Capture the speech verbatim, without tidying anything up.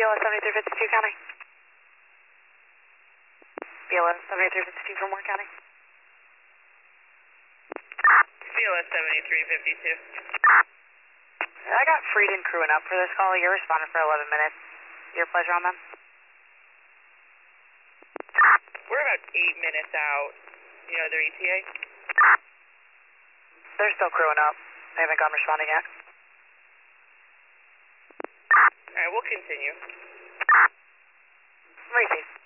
L S seventy-three fifty-two County. B L S seventy-three fifty-two from Warren County. B L S seventy-three fifty-two. I got Frieden crewing up for this call. You're responding for eleven minutes. Your pleasure on them? We're about eight minutes out. You know their E T A? They're still crewing up. They haven't gone responding yet. Alright, we'll continue. Received.